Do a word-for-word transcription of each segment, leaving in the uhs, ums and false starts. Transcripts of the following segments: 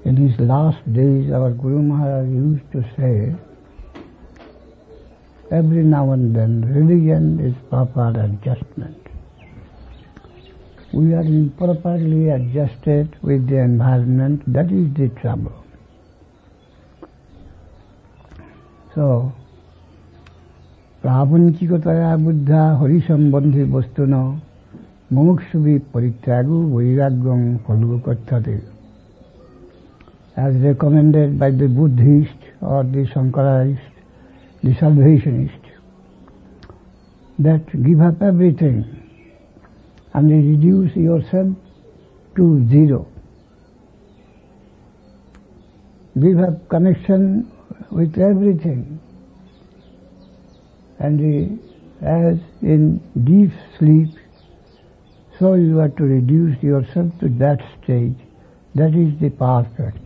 In his last days, our Guru Maharaj used to say, every now and then, religion is proper adjustment. We are improperly adjusted with the environment, that is the trouble. So, प्रापंचिकतया Buddha हरिसंबंधी वस्तुन मुमुक्षुभि परित्यागो वैराग्यं Phalgu कथ्यते. As recommended by the Buddhist or the Shankarist, the Salvationist, that give up everything and reduce yourself to zero. Give up connection with everything, and uh, as in deep sleep, so you have to reduce yourself to that stage. That is the perfect.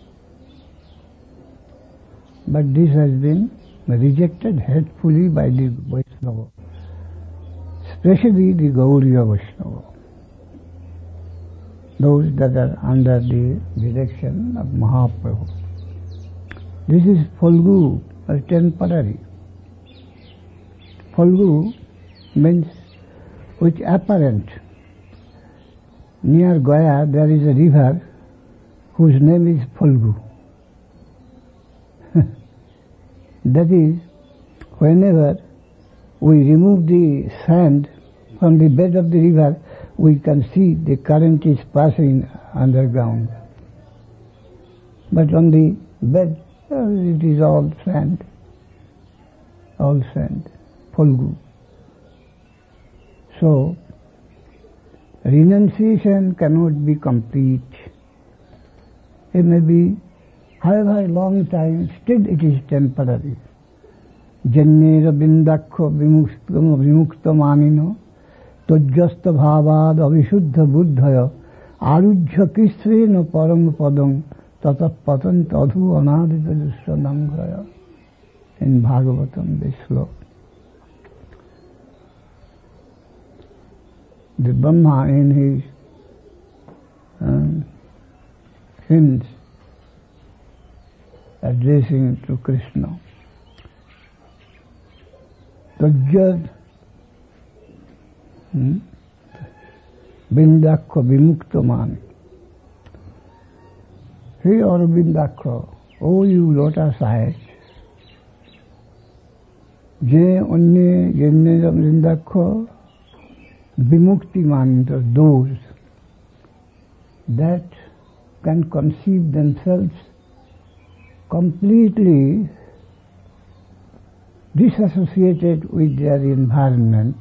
But this has been rejected hatefully by the Vaishnava, especially the Gauriya Vaishnava, those that are under the direction of Mahaprabhu. This is Falgu, or temporary. Falgu means which apparent. Near Gaya there is a river whose name is Falgu. That is, whenever we remove the sand from the bed of the river, we can see the current is passing underground. But on the bed, it is all sand, all sand, Falgu. So, renunciation cannot be complete. It may be however long time, still it is temporary. Jannera bindakho vimukta manino tojjasta bhavad avishuddha buddhaya arujya kisrena param padam tatah patant adhu anadita dusyanamgraya. In Bhagavatam, this sloka. The Brahma in his um, hymns addressing to Krishna, Tajjad hmm? Bindakha Vimuktamani. He or Bindakha, O you lotus eyes, Je Onne Jenne Bindakha Vimuktimani, those that can conceive themselves completely disassociated with their environment,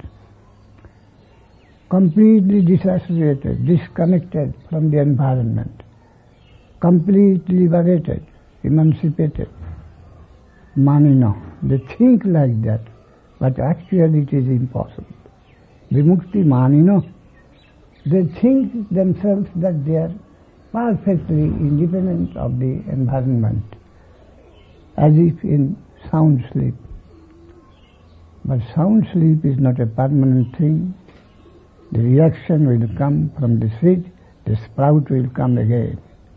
completely disassociated, disconnected from the environment, completely liberated, emancipated. Manino, they think like that, but actually it is impossible. Vimukti manino, they think themselves that they are perfectly independent of the environment, as if in sound sleep. But sound sleep is not a permanent thing. The reaction will come from the seed, the sprout will come again.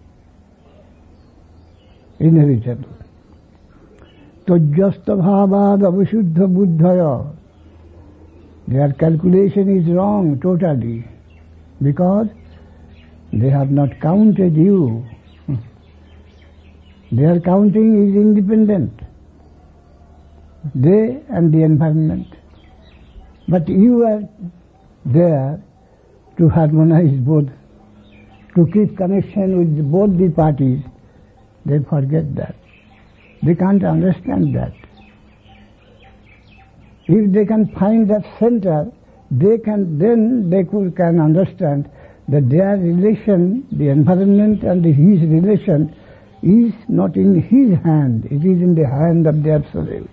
Inevitable. Tojjasta bhavad avishuddha buddhaya. Their calculation is wrong totally, because they have not counted you. Their counting is independent, they and the environment. But you are there to harmonize both, to keep connection with both the parties. They forget that. They can't understand that. If they can find that center, they can then they could, can understand that their relation, the environment and the, his relation, is not in his hand, it is in the hand of the Absolute.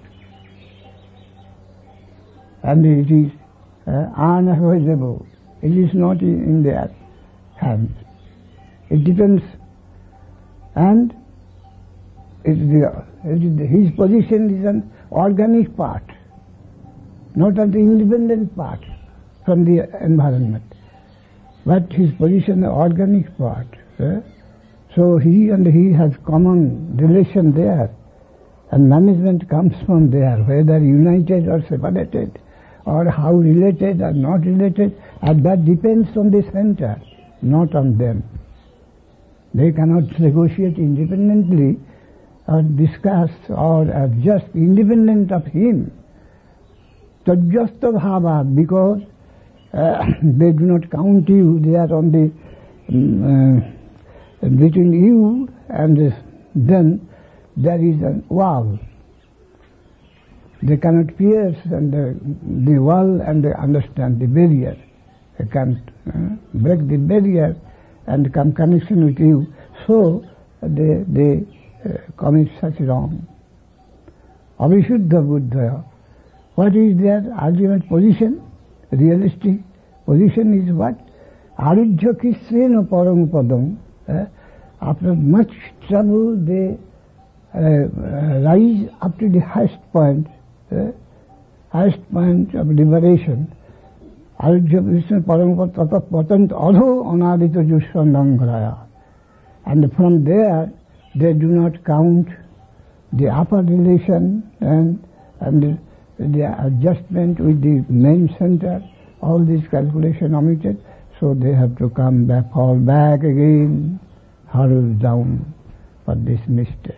And it is uh, unavoidable. It is not in, in their hands. It depends, and it, the, it is the, his position is an organic part, not an independent part from the environment, but his position is an organic part. Eh? So he and he has common relation there, and management comes from there, whether united or separated, or how related or not related, and that depends on the center, not on them. They cannot negotiate independently or discuss or adjust independent of him. Tajjasta bhava, because uh, they do not count you, they are on the um, uh, between you and them there is a wall. They cannot pierce and the, the wall and they understand the barrier. They can't uh, break the barrier and come connection with you. So they, they uh, commit such wrong. Avishuddha Buddha. What is their ultimate position? Realistic position is what? Arujya Kisrena Param Padam. Uh, after much trouble, they uh, uh, rise up to the highest point, uh, highest point of liberation. Arujya Kisrena Param Padam Patant Adho Anadita Jushandangraya. And from there, they do not count the upper relation and, and the, the adjustment with the main center, all this calculation omitted, so they have to come back, fall back again, hurl down for this mistake.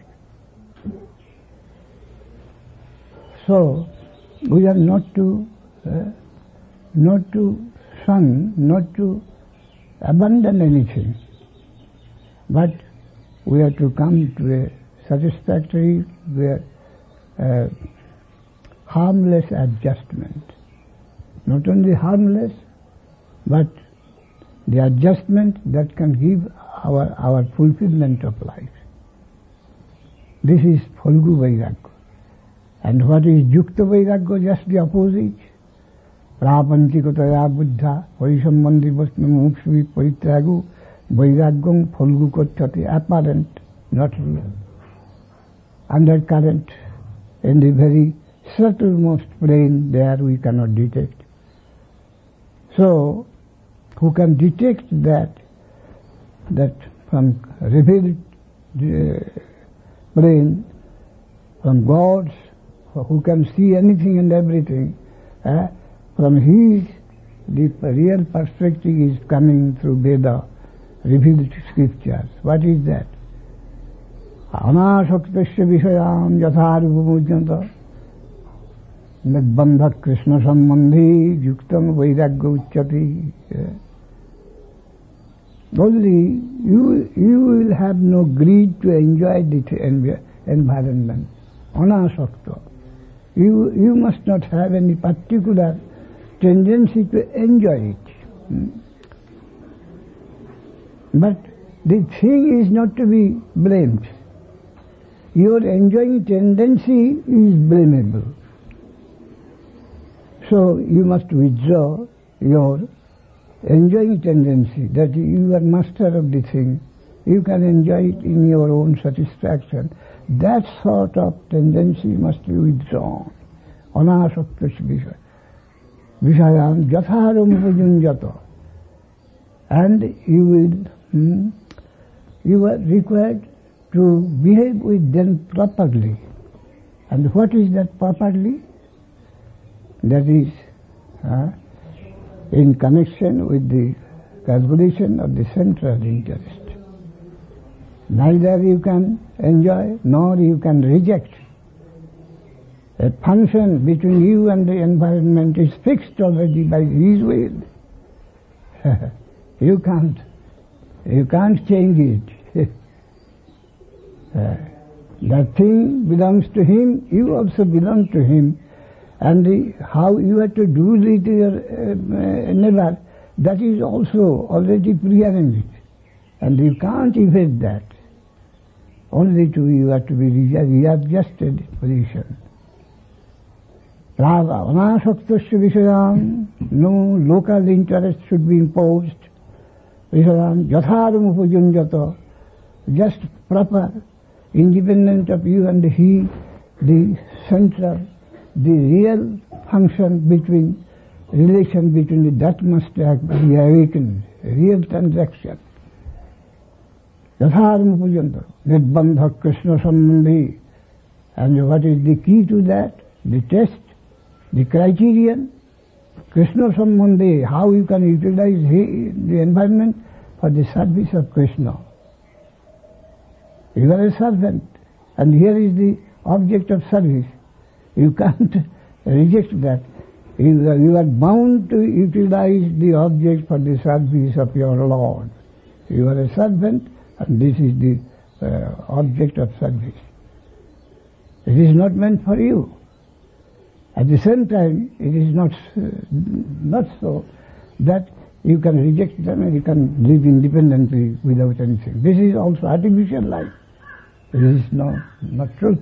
So, we are not to, uh, not to shun, not to abandon anything, but we have to come to a satisfactory, where uh, harmless adjustment. Not only harmless, but the adjustment that can give our, our fulfillment of life. This is Phalgu Vairagya. And what is Yukta Vairagya? Just the opposite. Prapanchikotaya Buddha, Parisambandhi Vasna Mukshvi Paritragu, Vairagyam Phalgu Kochati, apparent, not real. Undercurrent, in the very subtlemost plane, there we cannot detect. So, who can detect that, that from revealed uh, plane, from God's, who can see anything and everything, uh, from his, the real perspective is coming through Veda, revealed scriptures. What is that? Anasaktasya vishayam yatharupamujyanta Nidbandha Krishna Sambandhi Yuktam Vairagya Uchyati. Only you, you will have no greed to enjoy the environment. Anasakta. You, you must not have any particular tendency to enjoy it. Hmm? But the thing is not to be blamed. Your enjoying tendency is blamable. So you must withdraw your enjoying tendency, that you are master of the thing. You can enjoy it in your own satisfaction. That sort of tendency must be withdrawn. Anasaktas vishaya. Vishayam jatharam upajunjata. And you will, hmm, you are required to behave with them properly. And what is that properly? That is uh, in connection with the calculation of the central interest. Neither you can enjoy nor you can reject. A function between you and the environment is fixed already by his will. You can't, you can't change it. uh, that thing belongs to him, you also belong to him. And the, how you have to do with your uh, neighbor, that is also already prearranged. And you can't evade that. Only to you have to be readjusted position. Raga, anasaktasya vishayam, no local interest should be imposed. Vishayam, yatharam upajunjata, just proper, independent of you and he, the central, the real function between, relation between the, that must be awakened, real transaction. Yatharma Pujanta, Nirbandha Krishna Sambandhi. And what is the key to that? The test, the criterion. Krishna Sambandhi, how you can utilize the environment for the service of Krishna. You are a servant, and here is the object of service. You can't reject that. You are, you are bound to utilize the object for the service of your Lord. You are a servant, and this is the uh, object of service. It is not meant for you. At the same time, it is not uh, not so that you can reject them and you can live independently without anything. This is also artificial life. It is no, not truth.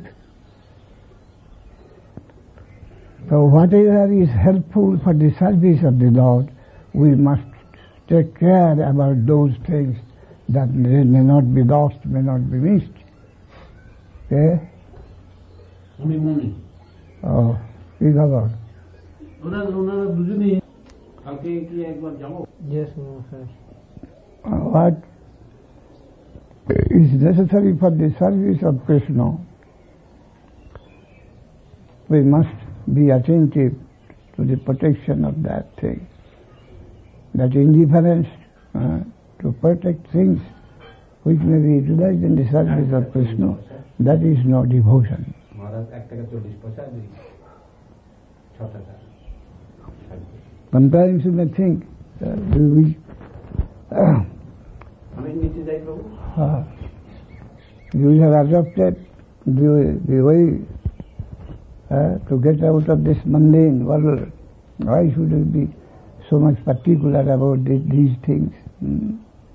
So whatever is helpful for the service of the Lord, we must take care about those things that may not be lost, may not be missed. Okay? Muni Muni. Oh, কি খবর? ওনারা ওনারা দুজনেই কালকে কি একবার যাবো? Yes, no, sir. What is necessary for the service of Krishna, we must be attentive to the protection of that thing. That indifference uh, to protect things which may be utilized in the service of Krishna, that is no devotion. Sometimes you may think, uh, do we, uh, uh, you have adopted the, the way uh, to get out of this mundane world. Why should we be so much particular about this, these things? Hmm?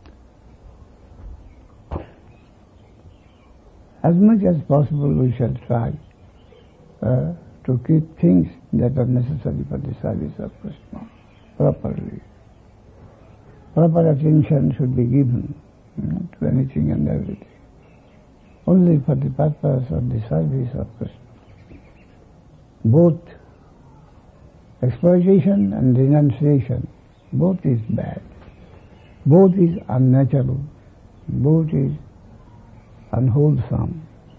As much as possible we shall try uh, to keep things that are necessary for the service of Krishna properly. Proper attention should be given mm, to anything and everything, only for the purpose of the service of Krishna. Both exploitation and renunciation, both is bad, both is unnatural, both is unwholesome.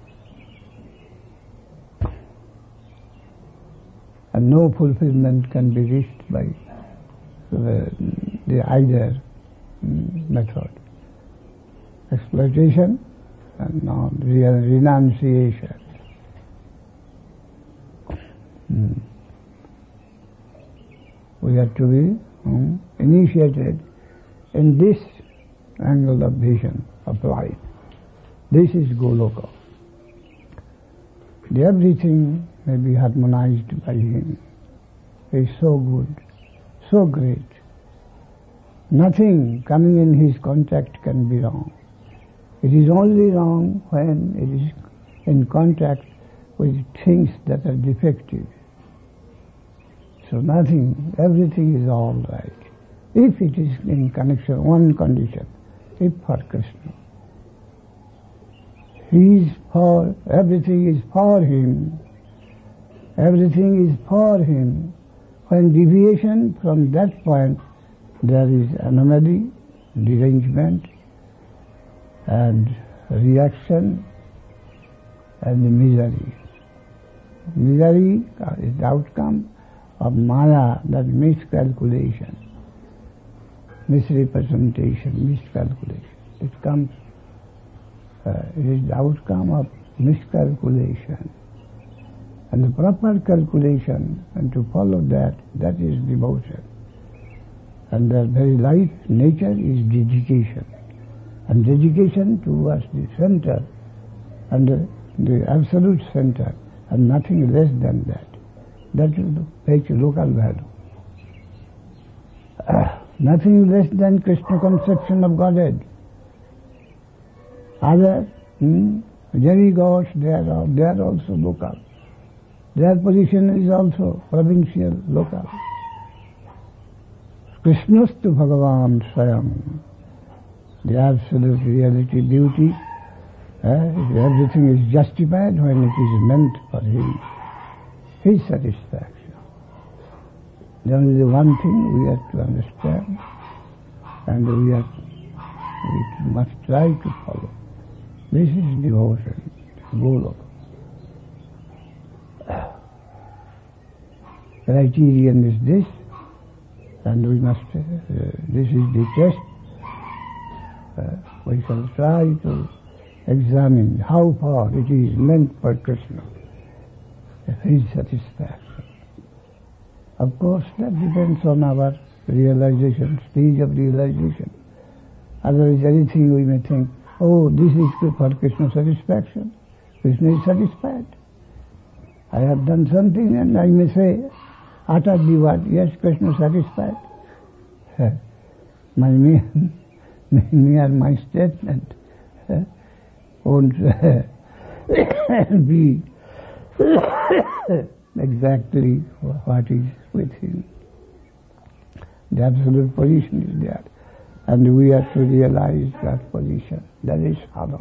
And no fulfillment can be reached by the, the either method. Exploitation and no, renunciation. Hmm. We have to be hmm, initiated in this angle of vision of life. This is Goloka. Everything may be harmonized by him. He is so good, so great. Nothing coming in his contact can be wrong. It is only wrong when it is in contact with things that are defective. So nothing, everything is all right. If it is in connection, one condition, if for Krishna. He is for, everything is for him. Everything is for him. When deviation from that point, there is anomaly, derangement, and reaction, and misery. Misery is the outcome of Maya, that miscalculation, misrepresentation, miscalculation. It comes, uh, it is the outcome of miscalculation. And the proper calculation, and to follow that, that is devotion. And the very life, nature is dedication. And dedication towards the center, and the, the absolute center, and nothing less than that. That is the local value. Uh, nothing less than Krishna conception of Godhead. Other hmm, demigods, they are, they are also local. Their position is also provincial, local. Krishnastu Bhagavan Swayam, the absolute reality, beauty, eh, everything is justified when it is meant for him, his satisfaction. There is the one thing we have to understand, and we have we must try to follow. This is devotion, Golok. Criterion is this, and we must, uh, this is the test. Uh, we shall try to examine how far it is meant for Krishna, his satisfaction. Of course, that depends on our realization, stage of realization. Otherwise, anything we may think, oh, this is for Krishna's satisfaction. Krishna is satisfied. I have done something and I may say, utterly what? Yes, Krishna is satisfied. My mere, mere my statement won't be exactly what is with him. The absolute position is there, and we have to realize that position. That is sadhana.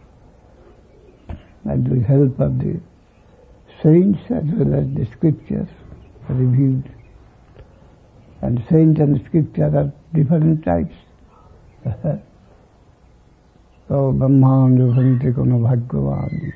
And with the help of the saints as well as the scriptures revealed. And saint and scripture are different types. So Brahmanda Bhante Kono Bhagavan.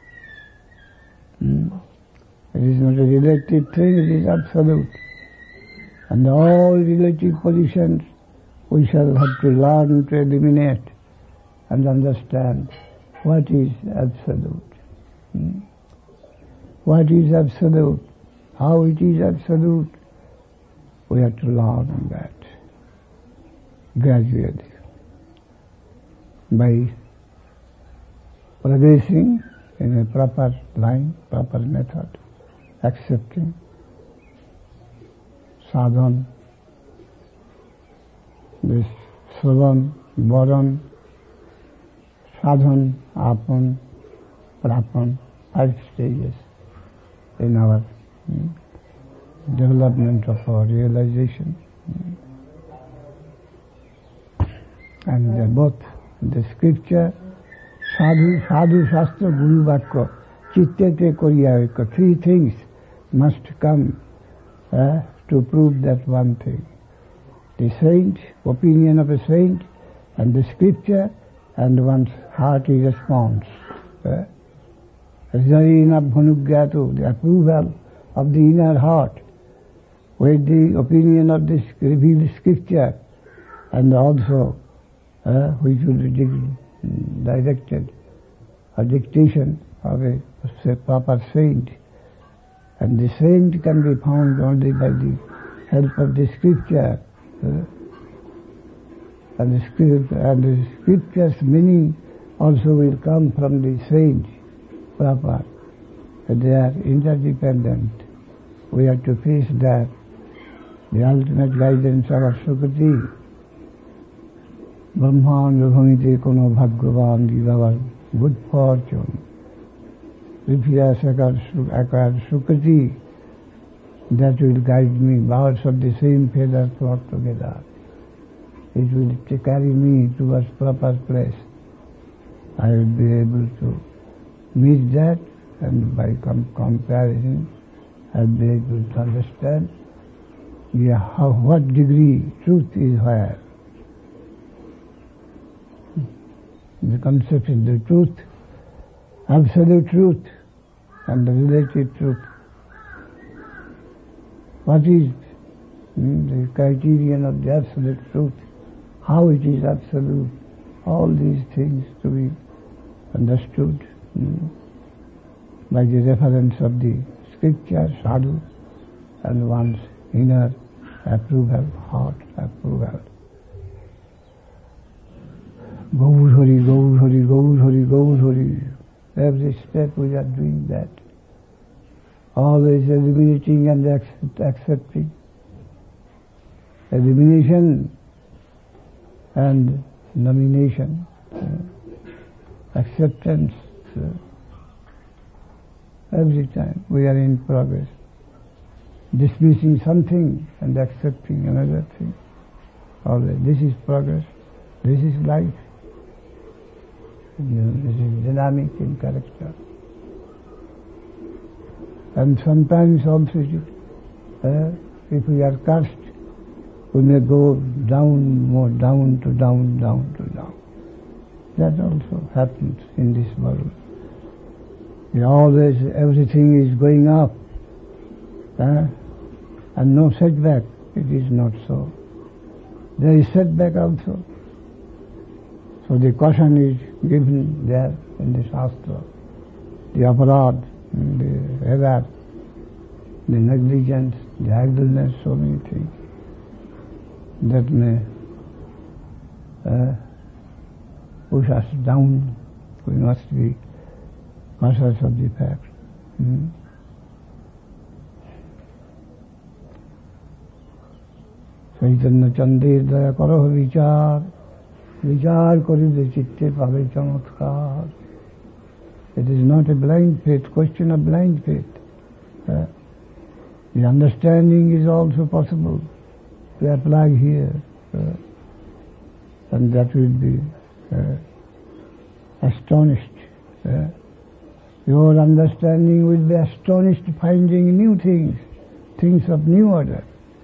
It is not a relative thing, it is absolute. And all relative positions we shall have to learn to eliminate and understand what is absolute. Hmm? What is absolute? How it is absolute? We have to learn that gradually by progressing in a proper line, proper method, accepting sadhana, this Sravan, Varan, sadhana, apan, prapan, five stages in our hmm, development of our realization. And uh, both the scripture, sadhu, sadhu, shastra, guru, vakya, chittete koriyavika, three things must come uh, to prove that one thing. The saint, opinion of a saint, and the scripture, and one's hearty response. Uh, Zarina bhanugyato, the approval of the inner heart, with the opinion of this revealed scripture, and also uh, which will be directed, a dictation of a, a proper saint. And the saint can be found only by the help of the scripture. Uh, and the script and the scripture's meaning also will come from the saint proper. They are interdependent. We have to face that. The ultimate guidance of our Sukati. Brahmanda Bhamite Kono Bhagavan is our good fortune. If he has acquired Sukati, that will guide me. Birds of the same feather flock together. It will carry me towards proper place. I will be able to meet that, and by com comparison, I will be able to understand yeah, how, what degree truth is where. The concept is the truth, absolute truth, and the relative truth. What is hmm, the criterion of the absolute truth? How it is absolute? All these things to be understood hmm, by the reference of the scripture, sadhu, and one's inner approval, heart approval. Gaur Hari, Gaur Hari, Gaur Hari, Gaur Hari. Every step we are doing that. Always eliminating and accept, accepting. Elimination and nomination. Uh, acceptance. Uh, every time we are in progress. Dismissing something and accepting another thing. Always. This is progress. This is life. You know, this is dynamic in character. And sometimes also, uh, if we are cursed, we may go down, more down to down, down to down. That also happens in this world. It always, everything is going up, uh, and no setback. It is not so. There is setback also. So the caution is given there in the Shastra. The aparad, the error, the negligence, the idleness, so many things that may uh, push us down. We must be conscious of the fact. Hmm? Chaitanya চন্দ্রের দয়া করহ বিচার বিচার করিলে চিত্তে পাবে চমৎকার. It is not a blind faith, question of blind faith. Uh, the understanding is also possible to apply here, uh, and that will be uh, astonished. Uh, your understanding will be astonished finding new things, things of new order.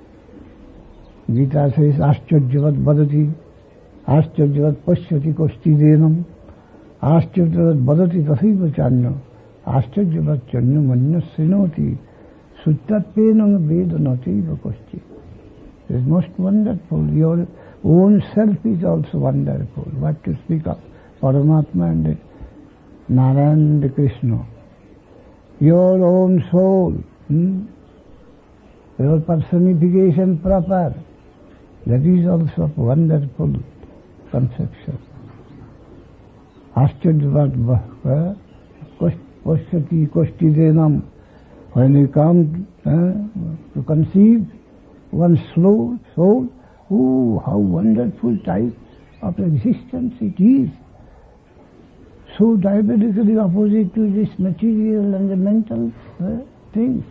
Gita says, Ascharyavat vadati, Ascharyavat pashyati kostidenam, Ascharyavat vadati tathiva chanyo, Ascharyavat chanyo manya srinoti, Suttatpenam vedanativa kosti. It is most wonderful. Your own self is also wonderful. What to speak of Paramatma and Narayan and Krishna. Your own soul, hmm? Your personification proper, that is also a wonderful conception. Ascharyavat pashyati kostidenam. When you come uh, to conceive one slow soul, oh, how wonderful type of existence it is. So diametrically opposite to this material and the mental uh, things.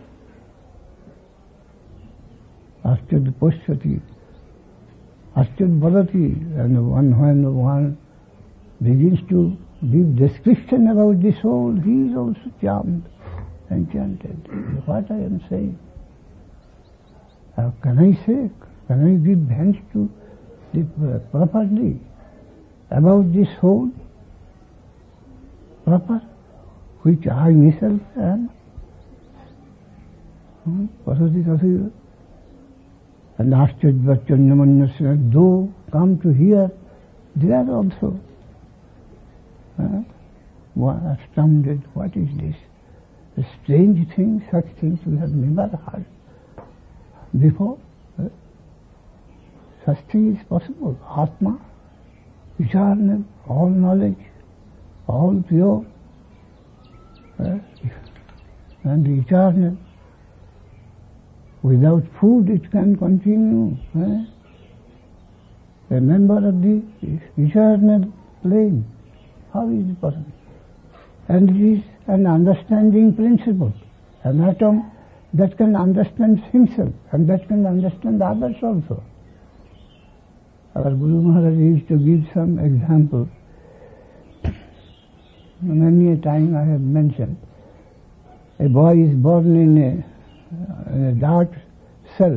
Ascharya pashyati, Ascharya vadati, and one, when one begins to give description about the soul, he is also charmed, enchanted. What I am saying? How can I say, can I give hands to the uh, properly about this soul, proper, which I myself am? Hmm? And Ascharyavat chanyo manya srinoti, though come to hear, they are also uh, astounded. What is this? A strange thing, such things we have never heard before. Uh, such thing is possible. Atma, eternal, all knowledge, all pure, uh, and eternal. Without food it can continue. Eh? A member of the eternal plane. How is it possible? And it is an understanding principle. An atom that can understand himself and that can understand others also. Our Guru Maharaj used to give some examples. Many a time I have mentioned. A boy is born in a in a dark cell.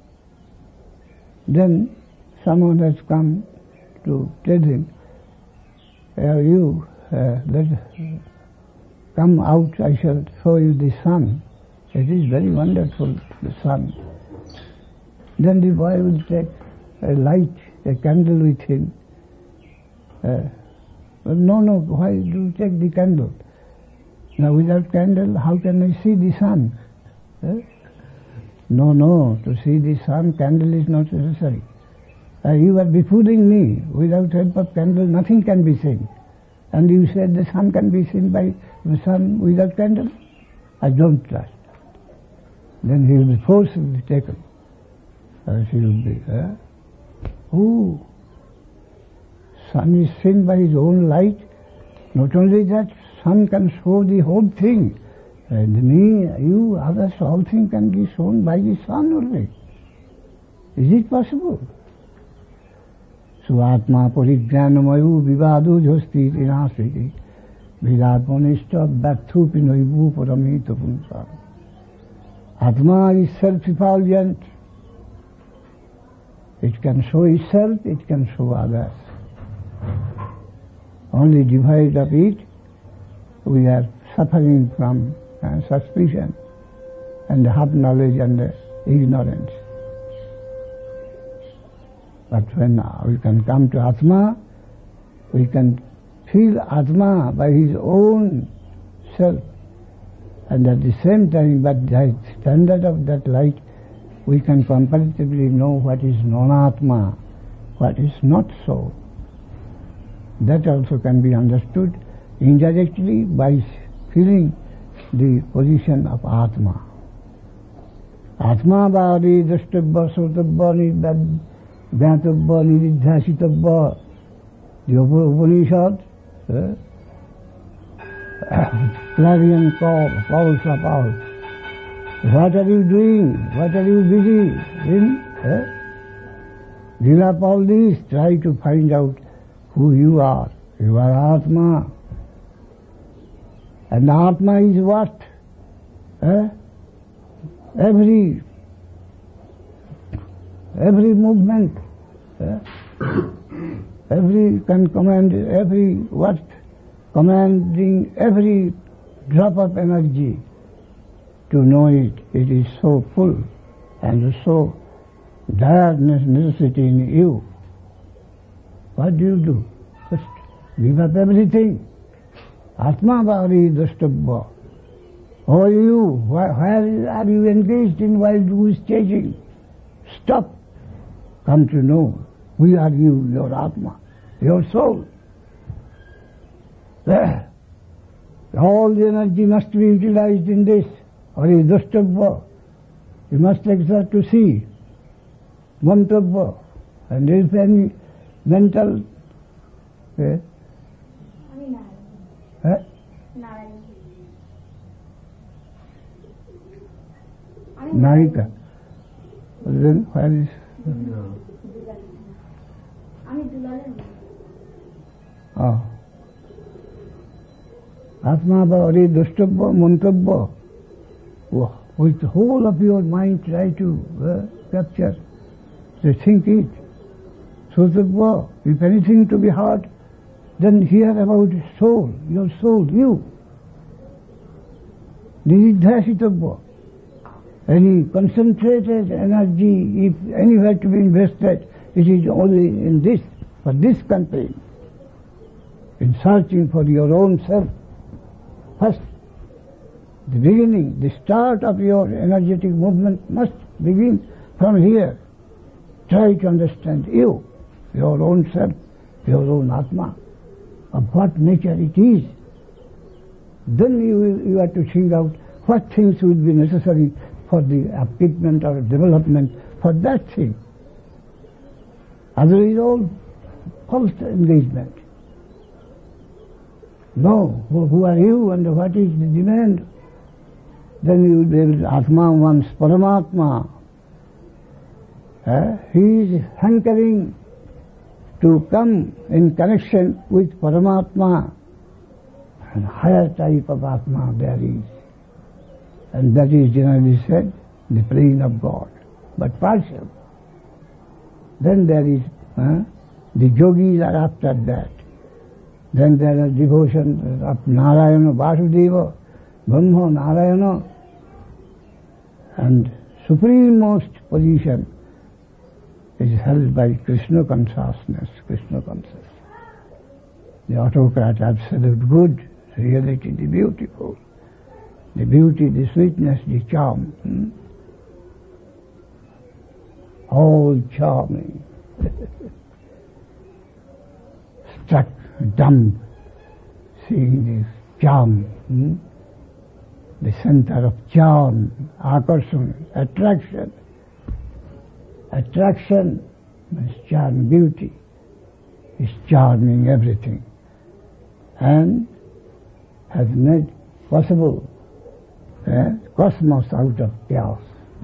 Then someone has come to tell him, uh, you uh, let come out, I shall show you the sun. It is very wonderful, the sun. Then the boy will take a light, a candle with him. Uh, but no, no, why do you take the candle? Now without candle, how can I see the sun? Eh? No, no, to see the sun, candle is not necessary. Uh, you are befooling me. Without help of candle, nothing can be seen. And you said the sun can be seen by the sun without candle? I don't trust. Then he will be forcibly taken. As he will be. Eh? Oh, sun is seen by his own light. Not only that, sun can show the whole thing. And me, you, others, all things can be shown by the sun only. Is it possible? So atma parignanamayu vivadu jhosti tinasriti vidatmanishta bhakthupi noivu paramita punsa. Atma is self-effulgent. It can show itself, it can show others. Only devoid of it, we are suffering from uh, suspicion and half knowledge and uh, ignorance. But when uh, we can come to Atma, we can feel Atma by his own self. And at the same time, by the standard of that light, we can comparatively know what is non-Atma, what is not so. That also can be understood indirectly by feeling the position of Atma. Atma bhari drashtabha sottabha jnatabha niridhyasitabha. The Upanishad, uh, clarion call, calls of all. What are you doing? What are you busy in? Uh? Give up all this, try to find out who you are. You are Atma. And Atma is what? Uh? Every every movement, uh? every can command, every what? Commanding every drop of energy. To know it, it is so full and so dire necessity in you. What do you do? Just give up everything. Atma bhari drashtabha. Oh you, where are you engaged in wild goose chasing? Stop. Come to know, we are you, your Atma, your soul. There. All the energy must be utilized in this. Or is drashtabha. You must exert to see. Mantabha. And if any mental eh? Eh? Narika. Then where is oh. Atma bhari drashtabha mantabha. With the whole of your mind try to uh, capture, to think it. So that if anything to be heard, then hear about soul, your soul, you. Niridhyasitabha. Any concentrated energy, if anywhere to be invested, it is only in this, for this campaign, in searching for your own self. First, the beginning, the start of your energetic movement must begin from here. Try to understand you, your own self, your own Atma, of what nature it is. Then you, will, you have to think out what things will be necessary for the upliftment or development for that thing. Otherwise all false engagement. No, who, who are you and what is the demand? Then you will be able to, Atma wants Paramatma. Uh, he is hankering to come in connection with Paramatma. And higher type of Atma there is. And that is generally said, the plane of God, but partial. Then there is, uh, the yogis are after that. Then there are devotion of Narayana, Vasudeva, Brahma, Narayana, and suprememost position is held by Krishna consciousness, Krishna consciousness. The autocrat, absolute good, reality, the beautiful, the beauty, the sweetness, the charm. Hmm? All charming. Struck dumb, seeing this charm. Hmm? The center of charm, akarshan, attraction. Attraction means charm, beauty is charming everything, and has made possible eh, cosmos out of chaos.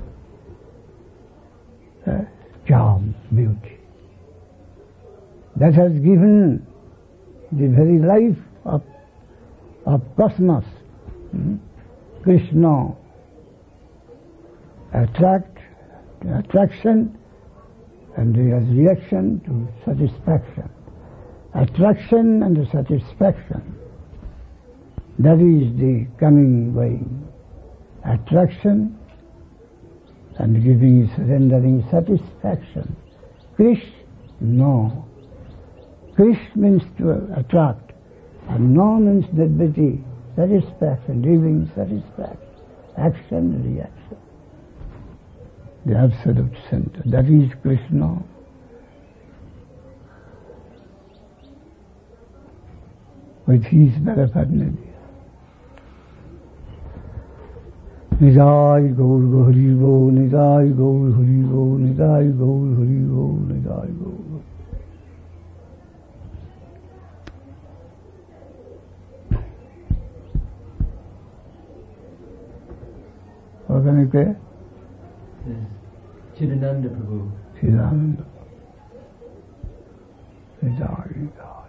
Eh, charm, beauty. That has given the very life of, of cosmos. Hmm? Krishna, attract, attraction, and there is reaction to satisfaction. Attraction and satisfaction. That is the coming going. Attraction and giving, surrendering satisfaction. Krish, no. Krish means to attract, and no means nirviti, satisfaction, giving satisfaction, action, reaction. The absolute center. That is Krishna. With his paraphernalia. Nidai Gaur Hari Go, Nidai Gaur Hari Go, Nidai Gaur Hari Go, Nidai Gaur. What can you say? Chidananda Prabhu. Chidananda. Nidai,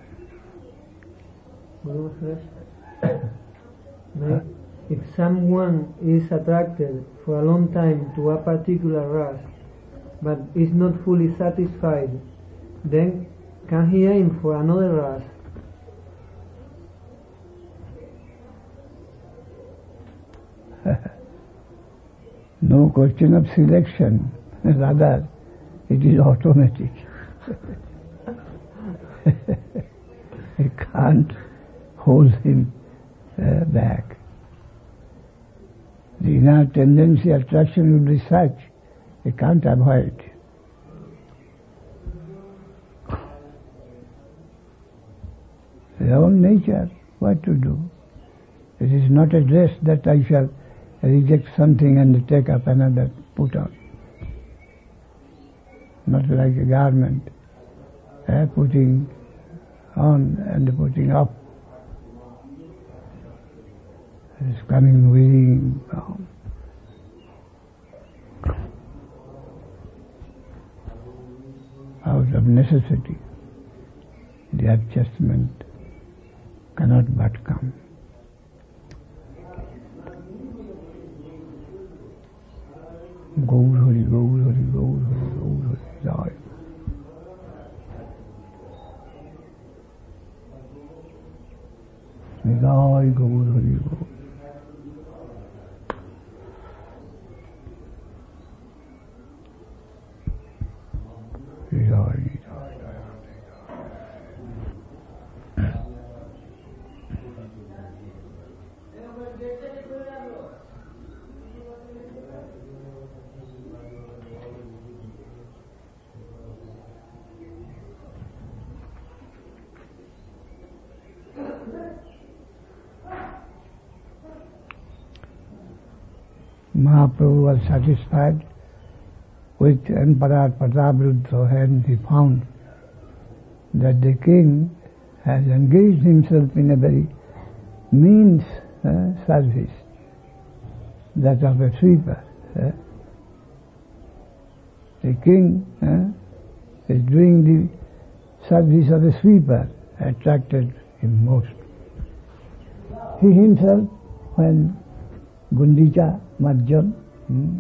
Nidai. If someone is attracted for a long time to a particular ras, but is not fully satisfied, then can he aim for another ras? No question of selection, rather it is automatic. You can't hold him uh, back. The inner tendency, attraction will be such, you can't avoid. Their own nature, what to do? It is not a dress that I shall reject something and take up another, put on. Not like a garment, uh, putting on and putting up. It is coming, wearing down. Out of necessity, the adjustment cannot but come. Gaur Hari, Gaur Hari, Gaur Hari, Gaur Hari, Jai. Jai Gaur Hari, Gaur. Jai, Jai, Jai. Mahaprabhu was satisfied with Emperor Prataparudra, and he found that the king has engaged himself in a very mean uh, service, that of a sweeper. Uh. The king uh, is doing the service of a sweeper, attracted him most. He himself, when Gundicha, Madhyan, hmm,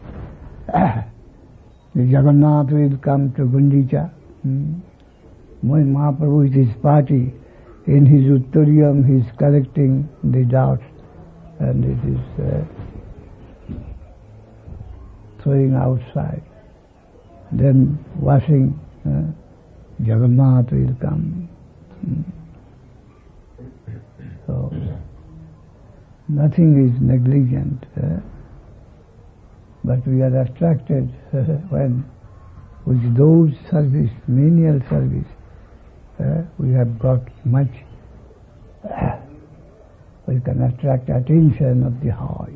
the Jagannath will come to Gundicha. Hmm. When Mahaprabhu with his party, in his Uttariyam, he is collecting the doubts and it is uh, throwing outside. Then washing, uh, Jagannath will come. Hmm. So, nothing is negligent, uh, but we are attracted uh, when with those service, menial service, uh, we have got much, uh, we can attract attention of the high.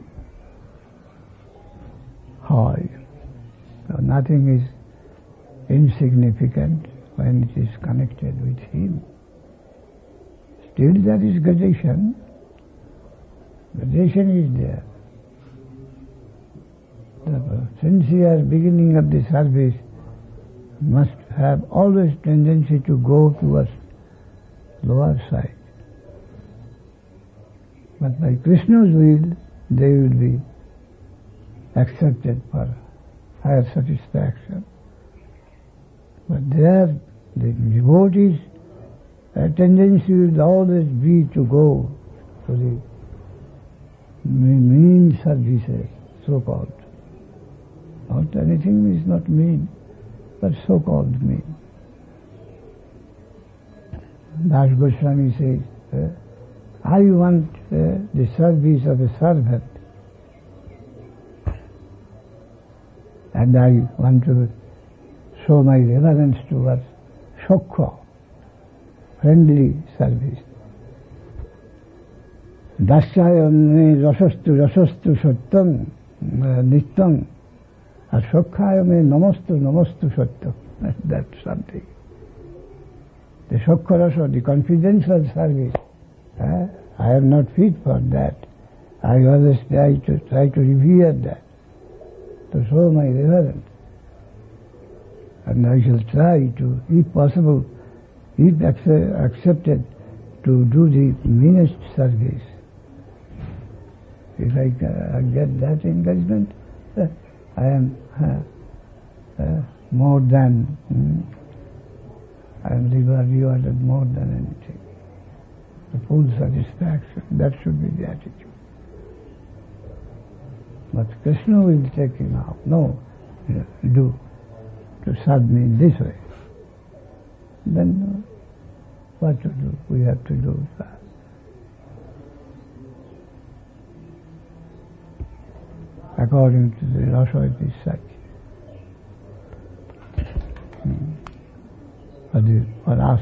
High. So nothing is insignificant when it is connected with him. Still there is gradation. Gradation is there. The sincere beginning of the service must have always tendency to go towards lower side. But by Krishna's will, they will be accepted for higher satisfaction. But there, the devotees' uh, tendency will always be to go to the mean services, so-called. Not anything is not mean, but so-called mean. Das Goswami says, uh, I want uh, the service of a servant, and I want to show my reverence towards Shokha, friendly service. Dasyayame rasastu rasastu sattam nittam, and Shokhayame namastu namastu sattam. That's something. The Shokha rasa, the confidential service, uh, I am not fit for that. I always try to try to revere that, to show my reverence. And I shall try to, if possible, if accepted, to do the meanest service. If I uh, get that encouragement, uh, I am uh, uh, more than, mm, I am rewarded more than anything. The full satisfaction, that should be the attitude. But Krishna will take him out. No, do, to serve me in this way. Then uh, what to do? We have to do that. According to the rasa, it is such. Hmm. For, the, for us.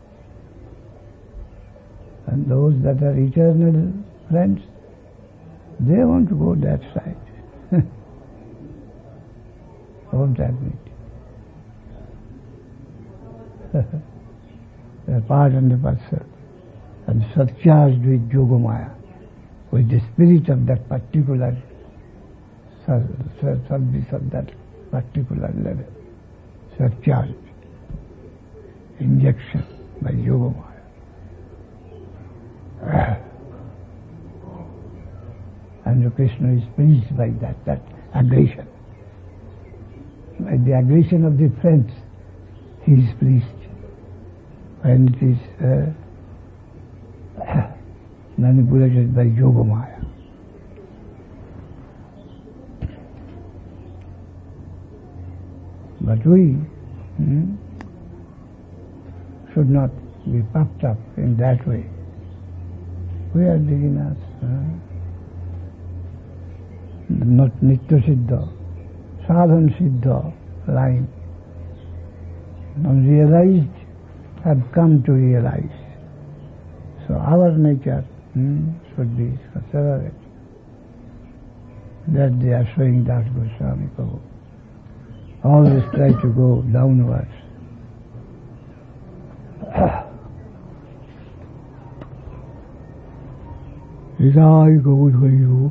And those that are eternal friends, they want to go that side. Won't admit. They are part and the parcel, and surcharged with Yogamaya, with the spirit of that particular service of that particular level. Surcharged. Injection by Yogamaya. And Krishna is pleased by that, that aggression. By the aggression of the friends, he is pleased. When it is uh, manipulated by Yogamaya. But we hmm, should not be puffed up in that way. We are beginners. Uh, not Nitya Siddha, Sadhan Siddha line. Unrealized have come to realize. So our nature hmm, should be considerate. That they are showing Das Goswami Prabhu. Always try to go downwards. Nidai Gaur Harihu.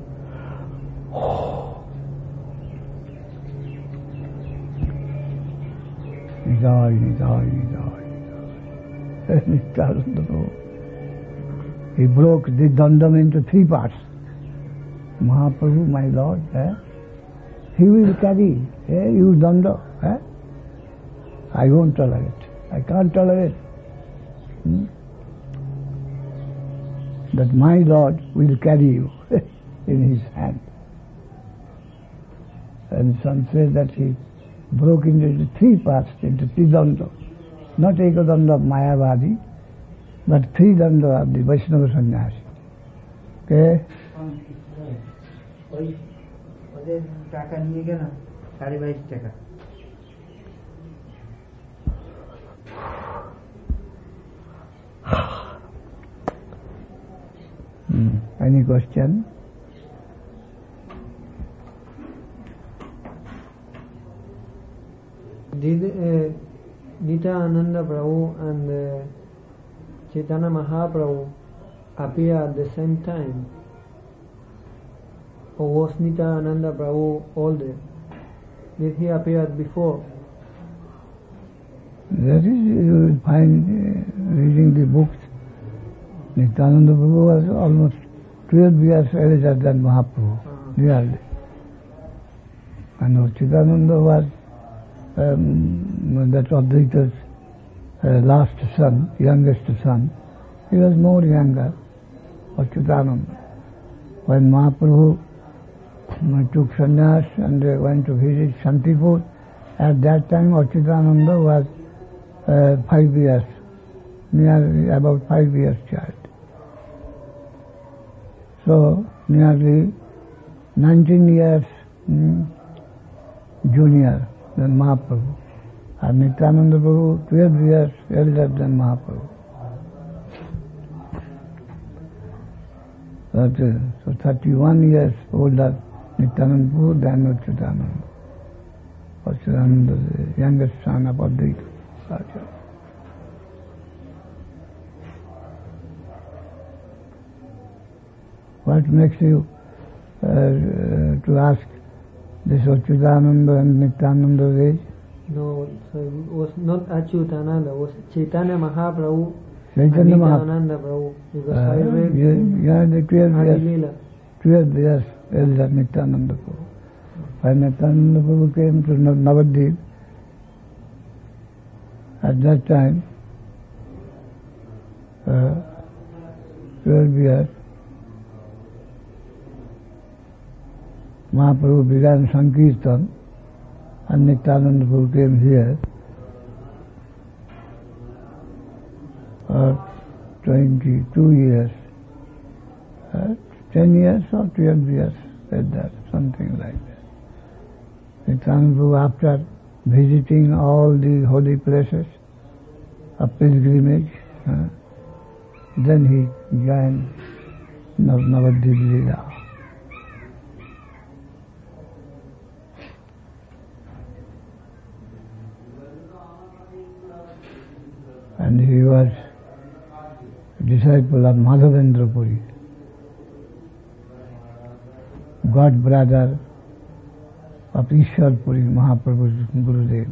Nidai, Nidai, Nidai, Nidai. He broke the dandam into three parts. Mahaprabhu, my Lord, eh? He will carry, eh? You danda, eh? I won't tolerate. I can't tolerate. Hmm? That my Lord will carry you in his hand. And some say that he broke into three parts, into Tridanda. Not Ekadanda of Mayavadi, but Tridanda of the Vaishnava Sannyasi. Okay? টাকা নিয়ে গেলাম সাড়ে বাইশ টাকা Any question? Did uh, Nityananda Prabhu and uh, Chaitanya Mahaprabhu appear at the same time? Or was Nityananda Prabhu older? Did he appear before? That is, you will find uh, reading the books. Nityananda Prabhu was almost twelve years older than Mahaprabhu, uh-huh. Really. And Chidananda was um, that Advaita's uh, last son, youngest son, he was more younger, Achyutananda. When Mahaprabhu took sannyas and uh, went to visit Shantipur, at that time Achyutananda was uh, five years, nearly about five years child. So nearly nineteen years mm, junior than Mahaprabhu. And Nityananda Prabhu twelve years elder than Mahaprabhu. But, uh, so thirty-one years older Nityananda Prabhu than Achyutananda. Achyutananda is the youngest son of Advaita Acharya. What makes you uh, uh, to ask this Achyutananda and Nityananda's age? No, so it was not Achyutananda, it was Chaitanya Mahaprabhu Chaitanya and Mahaprabhu. Nityananda Prabhu. Because Uh, I read yeah, in yeah, the twelve years, Adilila. twelve years elder Nityananda Prabhu. When Nityananda Prabhu came to Nav- Navadvip, at that time, uh, twelve years, Mahaprabhu began Sankirtan and Nityananda Prabhu came here. Uh, twenty-two years, uh, ten years or twelve years, said that, something like that. Nityananda Prabhu, after visiting all the holy places of pilgrimage, uh, then he joined Nav- Navadvip Leela. And he was a disciple of Madhavendra Puri, god brother of Ishwar Puri, Mahaprabhu's Gurudev.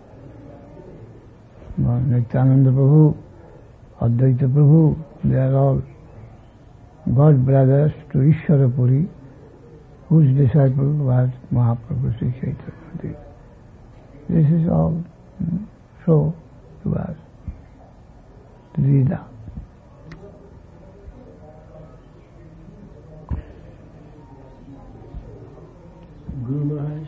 Nityananda Prabhu, Advaita Prabhu, they are all god brothers to Ishwara Puri, whose disciple was Mahaprabhu Sri Chaitanya. This is all mm, so to us. Leela. Guru Maharaj,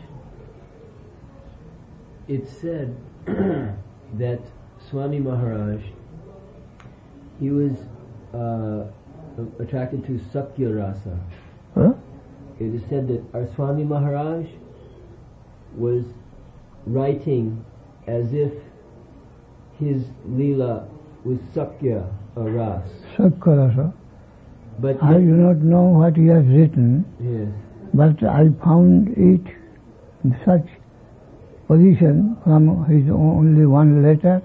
it's said that Swami Maharaj, he was uh, attracted to Sakya Rasa. Huh? It is said that our Swami Maharaj was writing as if his Leela was Sakya or Ras. Sakkarasa. But I yet- do not know what he has written, yes, but I found it in such position from his only one letter,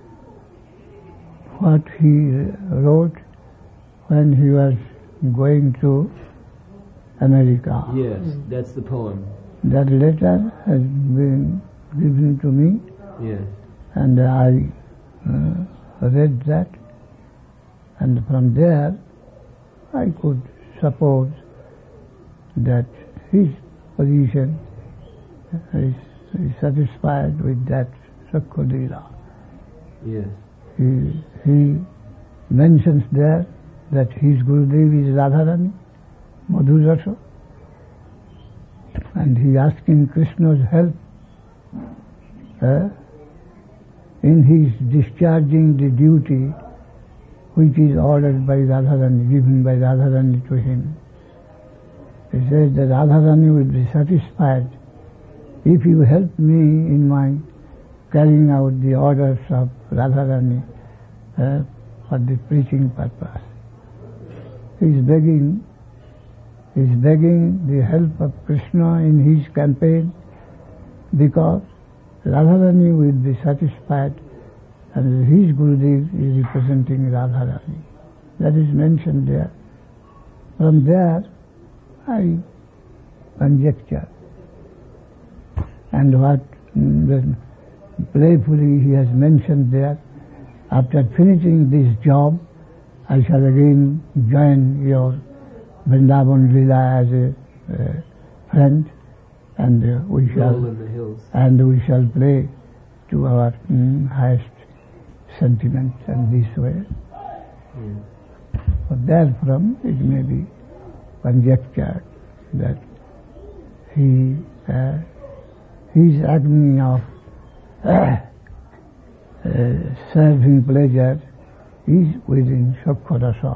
what he wrote when he was going to America. yes, that's the poem. That letter has been given to me, Yes, and I uh, read that, and from there I could suppose that his position is, is satisfied with that Sakya. yes, He, he mentions there that his Gurudev is Radharani, Madhurasa, and he asking Krishna's help uh, in his discharging the duty which is ordered by Radharani, given by Radharani to him. He says that Radharani will be satisfied if you help me in my carrying out the orders of Radharani uh, for the preaching purpose. He is begging, he is begging the help of Krishna in his campaign, because Radharani will be satisfied and his Gurudev is representing Radharani. That is mentioned there. From there, I conjecture. And what mm, then playfully he has mentioned there, after finishing this job, I shall again join your Vrindavan Leela as a uh, friend, and uh, we shall Roll in the hills. and we shall play to our mm, highest sentiments and this way. Mm. So therefrom it may be conjectured that he uh, his agony of uh, uh, serving pleasure is within Sakya Rasa.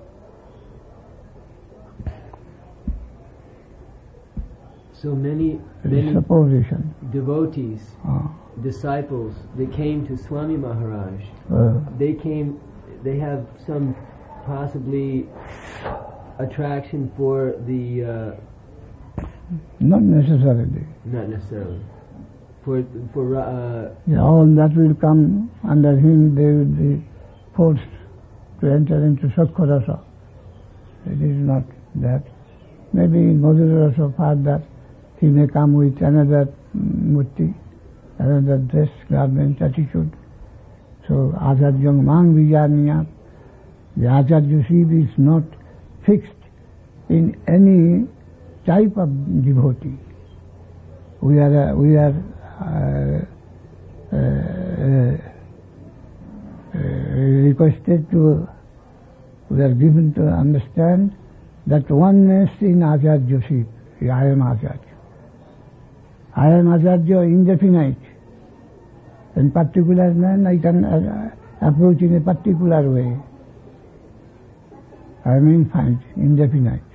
So many, It is many supposition. devotees, Uh, disciples, they came to Swami Maharaj. uh, They came, they have some possibly attraction for the, uh, not necessarily. not necessarily, for, for, uh, Yeah, all that will come under him, they will be forced to enter into Sakya Rasa. It is not that. Maybe in Madhura Rasa further, he may come with another mm, murti, another dress, garment, attitude. So Acharya Mang Vijaniya, the Acharya-ship is not fixed in any type of devotee. We are, uh, we are uh, uh, uh, uh, requested to, we are given to understand that oneness in Acharya-ship, I am Acharya. I am Acharya indefinite. In particular man, I can uh, approach in a particular way. I am infinite, indefinite.